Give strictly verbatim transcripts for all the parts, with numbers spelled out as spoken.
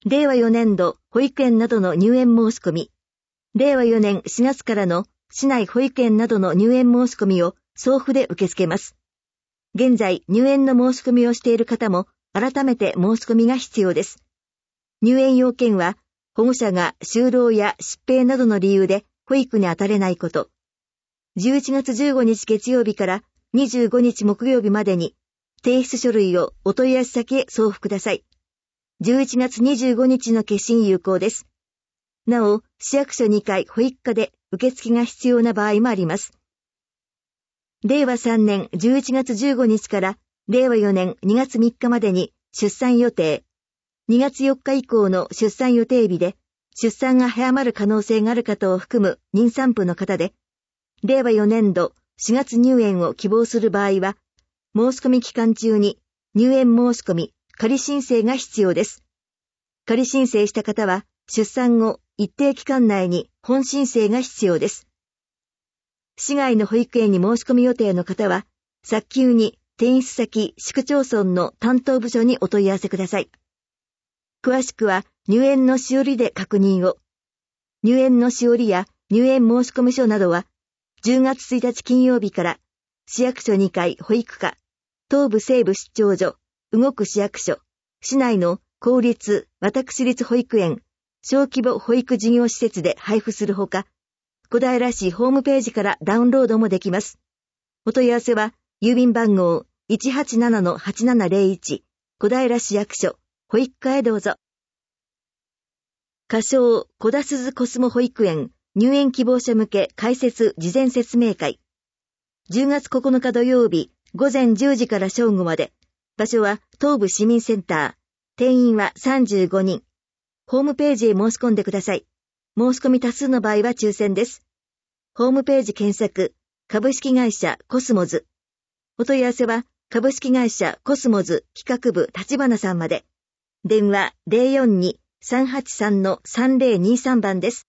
れいわよねんど保育園などの入園申し込み、れいわよねんしがつからの市内保育園などの入園申し込みを送付で受け付けます。現在入園の申し込みをしている方も改めて申し込みが必要です。入園要件は保護者が就労や疾病などの理由で保育に当たれないこと。じゅういちがつじゅうごにち月曜日からにじゅうごにち木曜日までに提出書類をお問い合わせ先へ送付ください。じゅういちがつにじゅうごにちの決心有効です。なお、市役所にかい保育課で受付が必要な場合もあります。れいわさんねんじゅういちがつじゅうごにちかられいわよねんにがつみっかまでに出産予定。にがつよっか以降の出産予定日で出産が早まる可能性がある方を含む妊産婦の方で、れいわよねんどしがつ入園を希望する場合は、申し込み期間中に入園申し込み、仮申請が必要です。仮申請した方は出産後一定期間内に本申請が必要です。市外の保育園に申し込み予定の方は、早急に転出先市区町村の担当部署にお問い合わせください。詳しくは入園のしおりで確認を。入園のしおりや入園申込書などは、じゅうがつついたち金曜日から市役所にかい保育課、東部西部出張所、動く市役所、市内の公立、私立保育園、小規模保育事業施設で配布するほか、小平市ホームページからダウンロードもできます。お問い合わせは、郵便番号 いちはちななのはちななぜろいち、小平市役所、保育課へどうぞ。仮称、小田鈴コスモ保育園、入園希望者向け開設事前説明会。じゅうがつここのか土曜日、午前じゅうじから正午まで。場所は東部市民センター。定員はさんじゅうごにん。ホームページへ申し込んでください。申し込み多数の場合は抽選です。ホームページ検索、株式会社コスモズ。お問い合わせは、株式会社コスモズ企画部立花さんまで。電話 ゼロよんに さんはちさん さんぜろにさん 番です。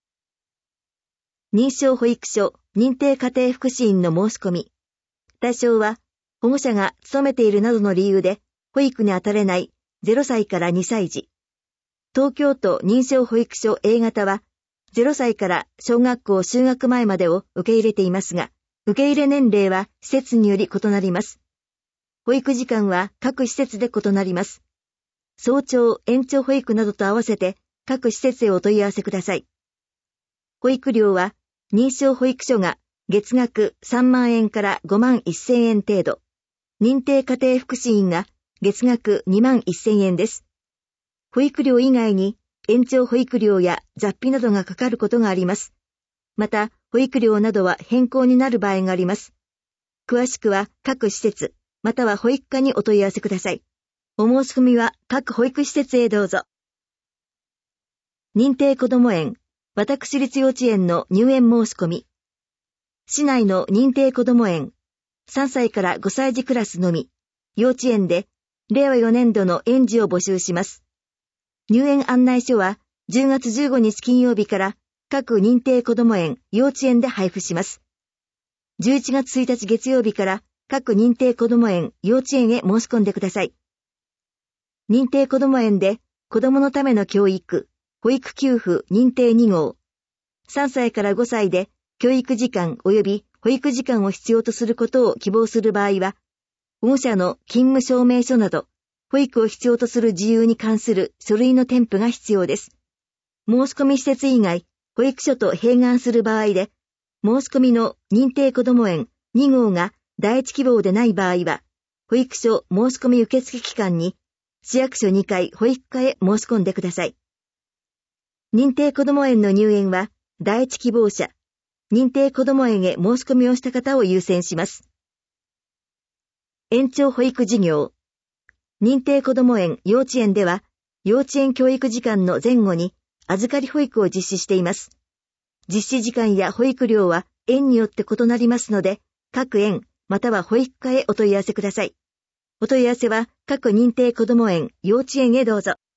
認証保育所、認定家庭福祉院の申し込み。対象は、保護者が勤めているなどの理由で、保育に当たれないゼロさいからにさい児。東京都認証保育所 A 型は、ゼロさいから小学校就学前までを受け入れていますが、受け入れ年齢は施設により異なります。保育時間は各施設で異なります。早朝、延長保育などと合わせて各施設へお問い合わせください。保育料は認証保育所が月額さんまんえんからごまんせんえん程度、認定家庭福祉院が月額にまんせんえんです。保育料以外に延長保育料や雑費などがかかることがあります。また、保育料などは変更になる場合があります。詳しくは各施設、または保育課にお問い合わせください。お申し込みは各保育施設へどうぞ。認定こども園、私立幼稚園の入園申し込み。市内の認定こども園、さんさいからごさい児クラスのみ、幼稚園でれいわよねんどの園児を募集します。入園案内書はじゅうがつじゅうごにち金曜日から各認定こども園、幼稚園で配布します。じゅういちがつついたち月曜日から各認定こども園、幼稚園へ申し込んでください。認定こども園で子どものための教育、保育給付認定に号。さんさいからごさいで教育時間及び保育時間を必要とすることを希望する場合は、保護者の勤務証明書など、保育を必要とする事由に関する書類の添付が必要です。申し込み施設以外、保育所と併願する場合で、申し込みの認定こども園に号が第一希望でない場合は、保育所申し込み受付機関に、市役所にかい保育課へ申し込んでください。認定こども園の入園は、第一希望者、認定こども園へ申し込みをした方を優先します。延長保育事業。認定こども園、幼稚園では、幼稚園教育時間の前後に預かり保育を実施しています。実施時間や保育料は園によって異なりますので、各園または保育課へお問い合わせください。お問い合わせは各認定こども園、幼稚園へどうぞ。